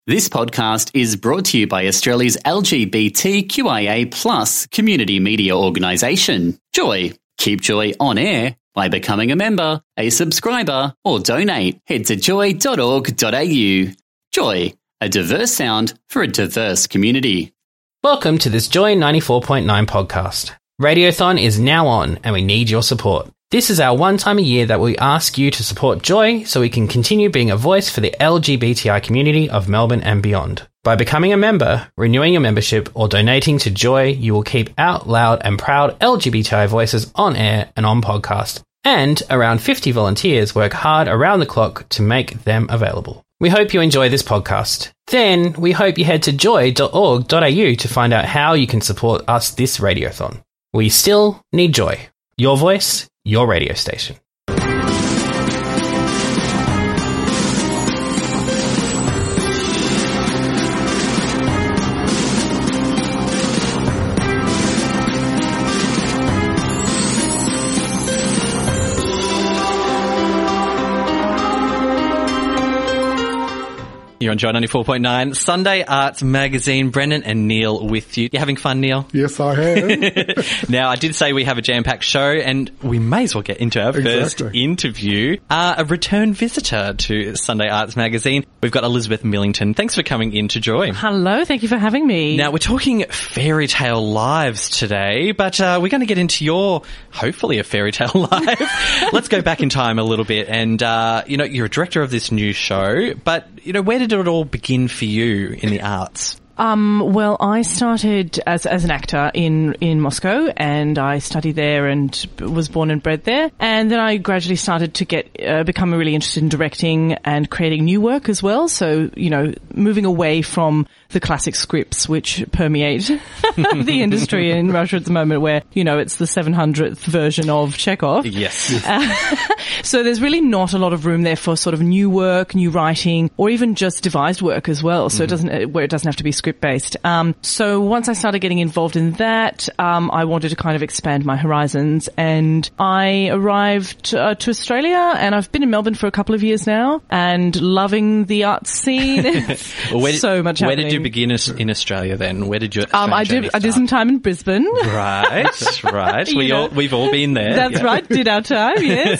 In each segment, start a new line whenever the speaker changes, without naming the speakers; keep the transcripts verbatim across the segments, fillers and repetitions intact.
This podcast is brought to you by Australia's L G B T Q I A plus community media organisation, Joy. Keep Joy on air by becoming a member, a subscriber, or donate. Head to joy dot org dot a u. Joy, a diverse sound for a diverse community.
Welcome to this Joy ninety-four point nine podcast. Radiothon is now on and we need your support. This is our one time a year that we ask you to support Joy so we can continue being a voice for the L G B T I community of Melbourne and beyond. By becoming a member, renewing your membership, or donating to Joy, you will keep out loud and proud L G B T I voices on air and on podcast. And around fifty volunteers work hard around the clock to make them available. We hope you enjoy this podcast. Then we hope you head to joy dot org dot a u to find out how you can support us this Radiothon. We still need Joy. Your voice, your radio station.
You're on Joy ninety-four point nine, Sunday Arts Magazine. Brendan and Neil with you. You having fun, Neil?
Yes, I am.
Now, I did say we have a jam-packed show, and we may as well get into our
Exactly.
first interview. Uh, a return visitor to Sunday Arts Magazine. We've got Elizabeth Millington. Thanks for coming into Joy.
Hello, thank you for having me.
Now, we're talking fairy tale lives today, but uh, we're going to get into your, hopefully, a fairy tale life. Let's go back in time a little bit. And, uh, you know, you're a director of this new show, but, you know, where did it all begin for you in the arts?
Um, well, I started as as an actor in, in Moscow, and I studied there and was born and bred there. And then I gradually started to get uh, become really interested in directing and creating new work as well. So, you know, moving away from the classic scripts which permeate the industry in Russia at the moment, where, you know, it's the seven hundredth version of Chekhov.
Yes.
Uh, so there's really not a lot of room there for sort of new work, new writing, or even just devised work as well. So mm-hmm. it doesn't, where it doesn't have to be script based. Um, so once I started getting involved in that, um, I wanted to kind of expand my horizons, and I arrived uh, to Australia, and I've been in Melbourne for a couple of years now, and loving the arts scene.
Well, where did,
so much
Where
happening.
did you begin in Australia then? Where did you?
Um, I did. I did some time in Brisbane.
Right, right. we
know,
all we've all been there.
That's
yeah.
right. Did our time,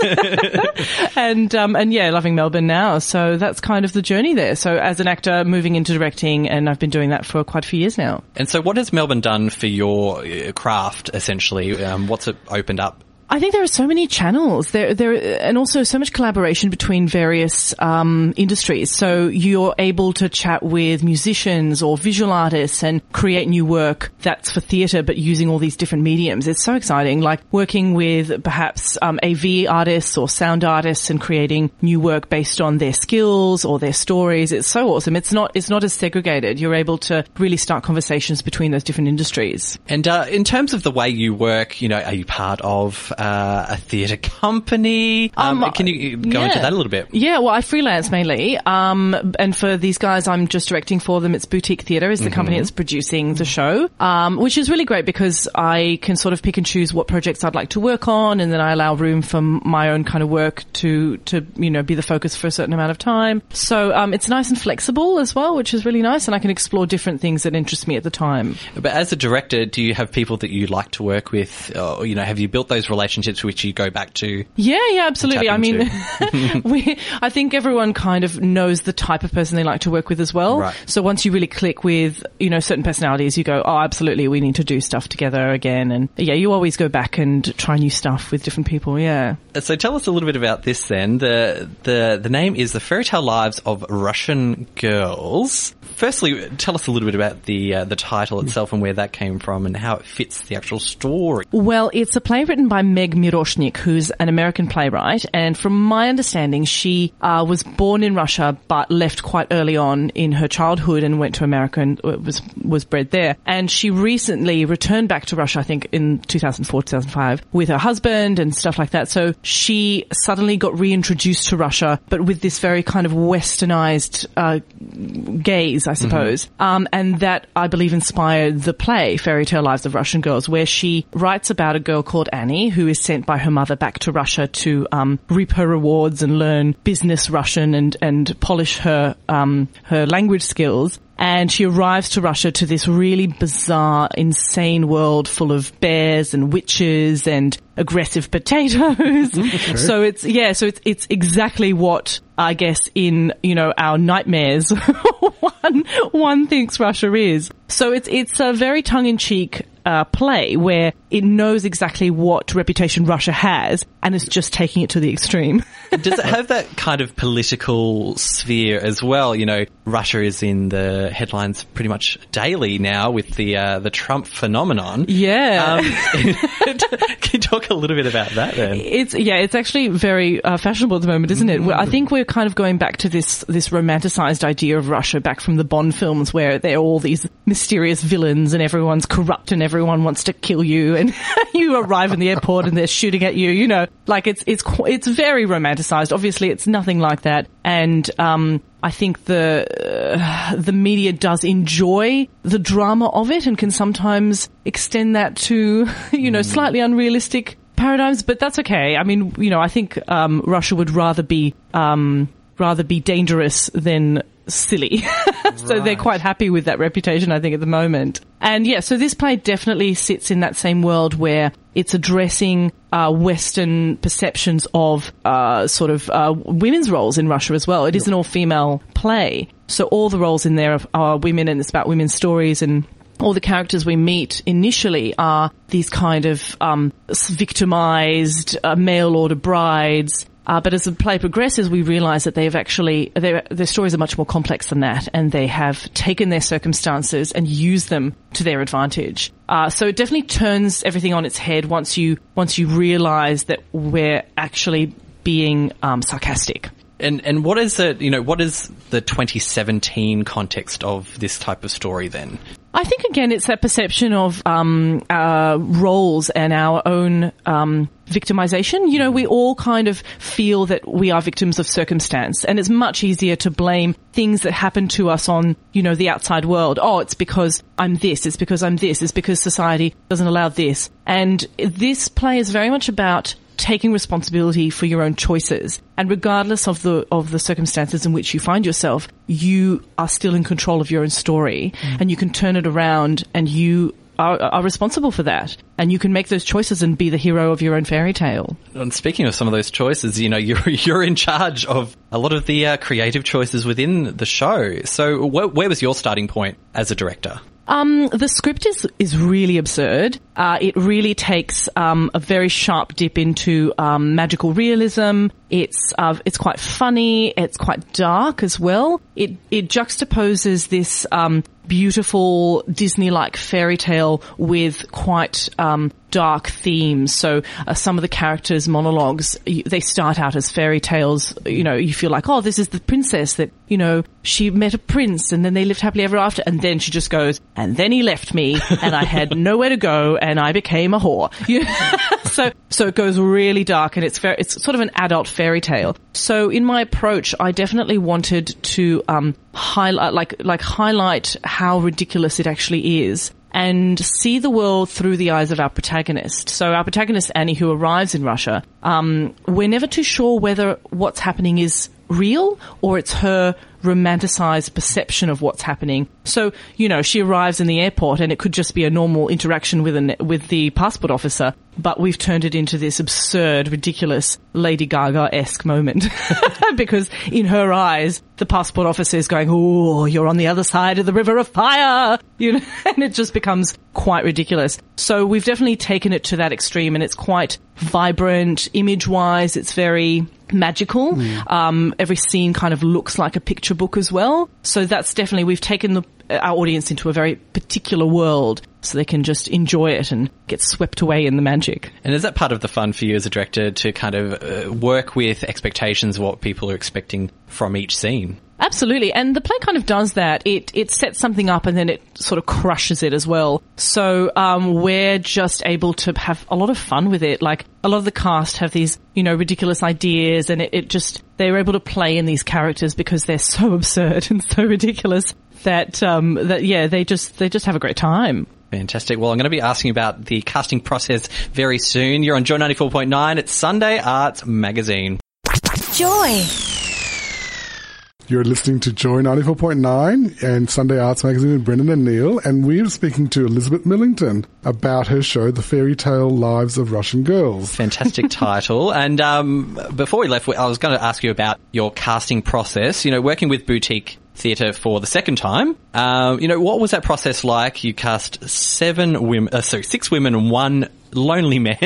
yes. and um, and yeah, loving Melbourne now. So that's kind of the journey there. So as an actor, moving into directing, and I've been doing that for quite a few years now.
And so what has Melbourne done for your uh, craft, essentially? Um, what's it opened up?
I think there are so many channels there, there, and also so much collaboration between various um, industries. So you're able to chat with musicians or visual artists and create new work that's for theatre, but using all these different mediums. It's so exciting. Like working with perhaps um, A V artists or sound artists and creating new work based on their skills or their stories. It's so awesome. It's not it's not as segregated. You're able to really start conversations between those different industries.
And uh, in terms of the way you work, you know, are you part of Uh, a theatre company? Um,
Um,
can you go
yeah.
into that a little bit?
Yeah, well, I freelance mainly. Um, and for these guys, I'm just directing for them. It's Boutique Theatre is the mm-hmm. company that's producing the show, um, which is really great because I can sort of pick and choose what projects I'd like to work on, and then I allow room for my own kind of work to, to you know, be the focus for a certain amount of time. So um, it's nice and flexible as well, which is really nice, and I can explore different things that interest me at the time.
But as a director, do you have people that you like to work with? Or, you know, have you built those relationships which you go back to?
Yeah, yeah, absolutely. I mean,
into?
we, I think everyone kind of knows the type of person they like to work with as well.
Right.
So once you really click with, you know, certain personalities, you go, oh, absolutely, we need to do stuff together again. And yeah, you always go back and try new stuff with different people. Yeah.
So tell us a little bit about this then. The the the name is The Fairy Tale Lives of Russian Girls. Firstly, tell us a little bit about the uh, the title itself and where that came from and how it fits the actual story.
Well, it's a play written by Meg Miroshnik, who's an American playwright, and from my understanding, she uh, was born in Russia but left quite early on in her childhood and went to America and was was bred there. And she recently returned back to Russia, I think in two thousand four, two thousand five, with her husband and stuff like that. So she suddenly got reintroduced to Russia, but with this very kind of westernized uh, gaze, I suppose. Mm-hmm. Um, and that, I believe, inspired the play Fairy Tale Lives of Russian Girls, where she writes about a girl called Annie, who is sent by her mother back to Russia to um, reap her rewards and learn business Russian and, and polish her um, her language skills. And she arrives to Russia to this really bizarre, insane world full of bears and witches and aggressive potatoes. So it's, yeah, so it's, it's exactly what I guess in, you know, our nightmares one, one thinks Russia is. So it's, it's a very tongue-in-cheek Uh, play where it knows exactly what reputation Russia has and is just taking it to the extreme.
Does it have that kind of political sphere as well? You know, Russia is in the headlines pretty much daily now with the uh, the Trump phenomenon.
Yeah.
Um, can you talk a little bit about that then?
It's yeah, it's actually very uh, fashionable at the moment, isn't it? I think we're kind of going back to this this romanticized idea of Russia back from the Bond films where they're all these mysterious villains and everyone's corrupt and everyone wants to kill you and you arrive in the airport and they're shooting at you, you know, like it's, it's, it's very romanticized. Obviously it's nothing like that. And, um, I think the, uh, the media does enjoy the drama of it and can sometimes extend that to, you know, slightly unrealistic paradigms, but that's okay. I mean, you know, I think, um, Russia would rather be, um, rather be dangerous than silly. So right. They're quite happy with that reputation, I think, at the moment. And yeah, so this play definitely sits in that same world where it's addressing uh, Western perceptions of uh, sort of uh, women's roles in Russia as well. It is an all-female play. So all the roles in there are, are women, and it's about women's stories, and all the characters we meet initially are these kind of um, victimized uh, mail-order brides. Uh, but as the play progresses, we realise that they've actually, their, their stories are much more complex than that, and they have taken their circumstances and used them to their advantage. Uh, so it definitely turns everything on its head once you, once you realise that we're actually being um, sarcastic.
And and what is it, you know, what is the twenty seventeen context of this type of story then?
I think, again, it's that perception of um, our roles and our own um, victimization. You know, we all kind of feel that we are victims of circumstance, and it's much easier to blame things that happen to us on, you know, the outside world. Oh, it's because I'm this, it's because I'm this, it's because society doesn't allow this. And this play is very much about taking responsibility for your own choices. And regardless of the of the circumstances in which you find yourself, you are still in control of your own story, mm. and you can turn it around, and you are, are responsible for that. And you can make those choices and be the hero of your own fairy tale.
And speaking of some of those choices, you know, you're you're in charge of a lot of the uh, creative choices within the show. So wh- where was your starting point as a director?
Um, the script is, is really absurd. Uh, it really takes, um, a very sharp dip into, um, magical realism. It's, uh, it's quite funny. It's quite dark as well. It, it juxtaposes this, um, beautiful Disney-like fairy tale with quite, um, dark themes. So uh, some of the characters' monologues, they start out as fairy tales. You know, you feel like, oh, this is the princess that, you know, she met a prince and then they lived happily ever after. And then she just goes, and then he left me and I had nowhere to go and I became a whore. You know? so, so it goes really dark, and it's very, it's sort of an adult fairy tale. So in my approach, I definitely wanted to, um, highlight, like, like highlight how ridiculous it actually is, and see the world through the eyes of our protagonist. So our protagonist, Annie, who arrives in Russia, um, we're never too sure whether what's happening is real or it's her romanticized perception of what's happening. So, you know, she arrives in the airport and it could just be a normal interaction with an, with the passport officer, but we've turned it into this absurd, ridiculous Lady Gaga-esque moment. Because in her eyes, the passport officer is going, oh, you're on the other side of the river of fire, you know, and it just becomes quite ridiculous. So we've definitely taken it to that extreme, and it's quite vibrant image-wise. It's very magical. Mm. Um, every scene kind of looks like a picture book as well. So that's definitely, we've taken the, our audience into a very particular world so they can just enjoy it and get swept away in the magic.
And is that part of the fun for you as a director, to kind of uh, work with expectations, what people are expecting from each scene?
Absolutely. And the play kind of does that. It it sets something up and then it sort of crushes it as well. So um we're just able to have a lot of fun with it. Like, a lot of the cast have these, you know, ridiculous ideas, and it, it just, they're able to play in these characters because they're so absurd and so ridiculous that, um, that, yeah, they just, they just have a great time.
Fantastic. Well, I'm going to be asking about the casting process very soon. You're on Joy ninety-four point nine. It's Sunday Arts Magazine.
Joy.
You're listening to Joy ninety-four point nine and Sunday Arts Magazine with Brendan and Neil, and we're speaking to Elizabeth Millington about her show, The Fairy Tale Lives of Russian Girls.
Fantastic title. And um, before we left, I was going to ask you about your casting process. You know, working with Boutique Theatre for the second time. Um, you know, what was that process like? You cast seven women, uh, sorry, six women and one lonely man.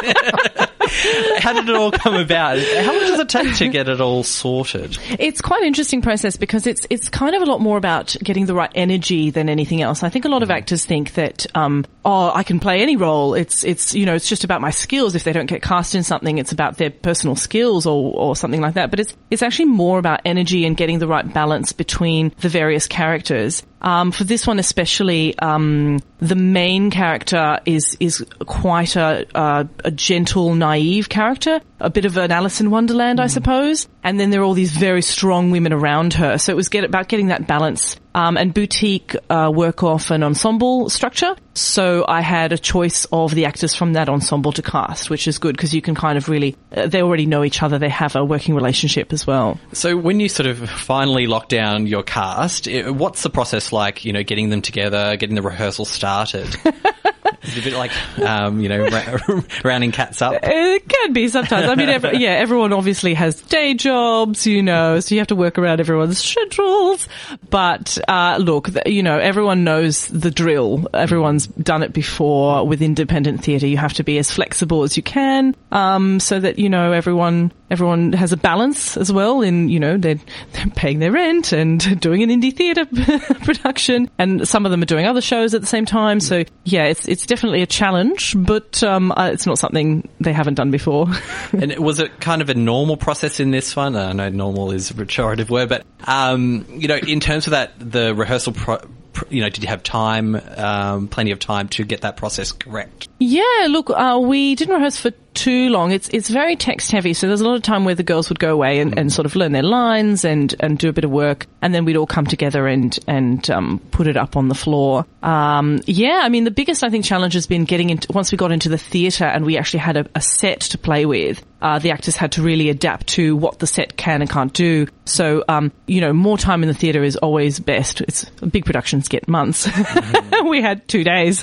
How did it all come about? How long does it take to get it all sorted?
It's quite an interesting process because it's it's kind of a lot more about getting the right energy than anything else. I think a lot of actors think that, um, oh, I can play any role. It's, it's, you know, it's just about my skills. If they don't get cast in something, it's about their personal skills or, or something like that. But it's, it's actually more about energy and getting the right balance between the various characters. Um, for this one especially, um, the main character is, is quite a, a, a gentle, naive character, a bit of an Alice in Wonderland, mm. I suppose. And then there are all these very strong women around her. So it was get, about getting that balance. Um, and Boutique, uh, work off an ensemble structure. So I had a choice of the actors from that ensemble to cast, which is good because you can kind of really, uh, they already know each other. They have a working relationship as well.
So when you sort of finally lock down your cast, it, what's the process like, you know, getting them together, getting the rehearsal started? It's a bit like, um, you know, ra- rounding cats up.
It can be sometimes. I mean, every, yeah, everyone obviously has day jobs, you know, so you have to work around everyone's schedules. But, uh, look, you know, everyone knows the drill. Everyone's done it before with independent theatre. You have to be as flexible as you can, um, so that, you know, everyone, everyone has a balance as well in, you know, they're, they're paying their rent and doing an indie theatre production. And some of them are doing other shows at the same time. So, yeah, it's, it's definitely a challenge, but um, uh, it's not something they haven't done before.
And was it kind of a normal process in this one? I know normal is a pejorative word, but, um, you know, in terms of that, the rehearsal, pro- you know, did you have time, um, plenty of time to get that process correct?
Yeah, look, uh, we didn't rehearse for too long. It's it's very text heavy, so there's a lot of time where the girls would go away and, and sort of learn their lines and, and do a bit of work, and then we'd all come together and and um, put it up on the floor. Um, yeah, I mean, the biggest, I think, challenge has been getting into, once we got into the theatre and we actually had a, a set to play with, uh, the actors had to really adapt to what the set can and can't do. So, um, you know, more time in the theatre is always best. It's big productions get months. Mm-hmm. We had two days.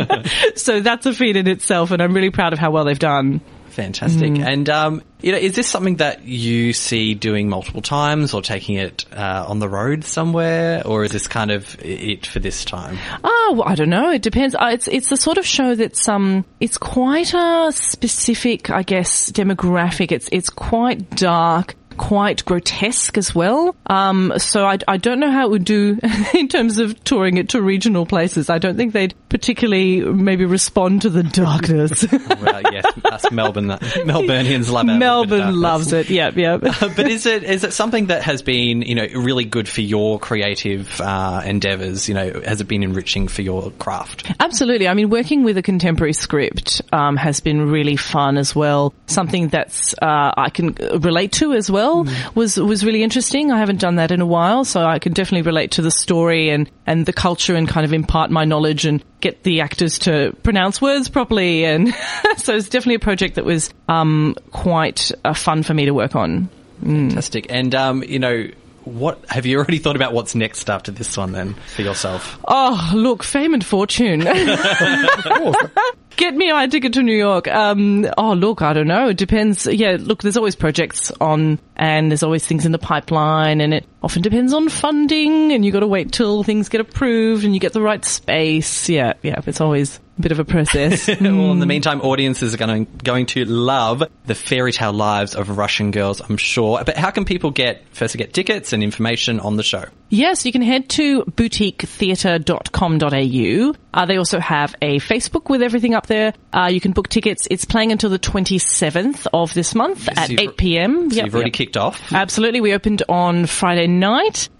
So that's a feat in itself, and I'm really proud of how well they've done.
Fantastic. Mm. And, um, you know, is this something that you see doing multiple times or taking it uh, on the road somewhere, or is this kind of it for this time?
Oh, well, I don't know. It depends. Uh, it's it's the sort of show that's um, it's quite a specific, I guess, demographic. It's it's quite dark, quite grotesque as well. Um, so I, I don't know how it would do in terms of touring it to regional places. I don't think they'd particularly maybe respond to the darkness.
Well, yes, us Melbourne, Melburnians love it.
Melbourne loves it. Yep, yep.
Uh, but is it is it something that has been, you know, really good for your creative uh, endeavours? You know, has it been enriching for your craft?
Absolutely. I mean, working with a contemporary script um, has been really fun as well. Something that's uh, I can relate to as well. Mm. was was really interesting. I haven't done that in a while, so I can definitely relate to the story and, and the culture and kind of impart my knowledge and get the actors to pronounce words properly. And so it's definitely a project that was um, quite uh, fun for me to work on. Mm.
Fantastic. And, um, you know, what have you already thought about what's next after this one then for yourself?
Oh, look, fame and fortune. Of course. Get me my ticket to New York. Um, oh, look, I don't know. It depends. Yeah, look, there's always projects on and there's always things in the pipeline, and it often depends on funding, and you got to wait till things get approved and you get the right space. Yeah, yeah, it's always a bit of a process.
Well, in the meantime, audiences are going to, going to love the fairy tale lives of Russian girls, I'm sure. But how can people get, first to get tickets and information on the show?
Yes, you can head to boutique theatre dot com dot a u. Uh, they also have a Facebook with everything up there. Uh, you can book tickets. It's playing until the twenty-seventh of this month
so
at eight p.m.
So
yep,
you've already
yep.
kicked off?
Absolutely. We opened on Friday night.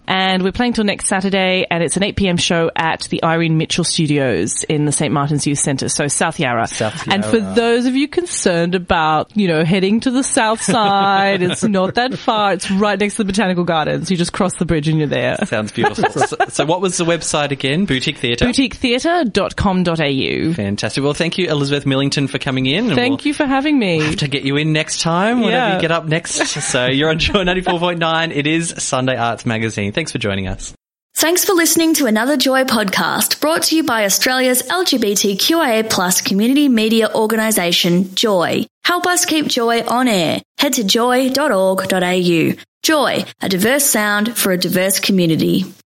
And we're playing till next Saturday, and it's an eight p.m. show at the Irene Mitchell Studios in the Saint Martin's Youth Centre, so South Yarra.
South Yarra.
And for those of you concerned about, you know, heading to the south side, it's not that far. It's right next to the Botanical Gardens. You just cross the bridge and you're there.
Sounds beautiful. so, so what was the website again? Boutique Theatre?
boutique theatre dot com dot a u.
Fantastic. Well, thank you, Elizabeth Millington, for coming in.
Thank we'll you for having me.
Have to get you in next time, whenever
Yeah.
you get up next. So you're on Joy ninety-four point nine. It is Sunday Arts Magazine. Thanks for joining us.
Thanks for listening to another Joy podcast brought to you by Australia's L G B T Q I A plus community media organisation, Joy. Help us keep Joy on air. Head to joy dot org dot a u. Joy, a diverse sound for a diverse community.